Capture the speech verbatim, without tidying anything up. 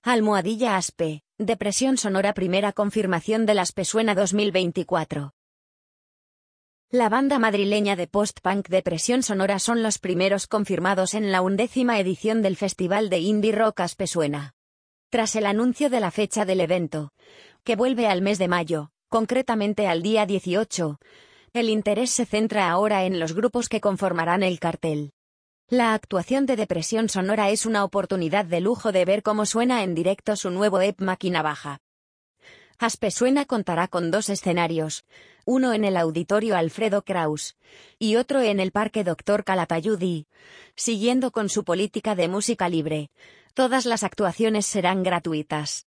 Almohadilla Aspe, Depresión Sonora. Primera confirmación del Aspesuena dos mil veinticuatro. La banda madrileña de post-punk Depresión Sonora son los primeros confirmados en la undécima edición del Festival de Indie Rock Aspesuena. Tras el anuncio de la fecha del evento, que vuelve al mes de mayo, concretamente al día dieciocho, el interés se centra ahora en los grupos que conformarán el cartel. La actuación de Depresión Sonora es una oportunidad de lujo de ver cómo suena en directo su nuevo E P Máquina Baja. Aspesuena contará con dos escenarios, uno en el Auditorio Alfredo Kraus y otro en el Parque Doctor Calatayud. Siguiendo con su política de música libre, todas las actuaciones serán gratuitas.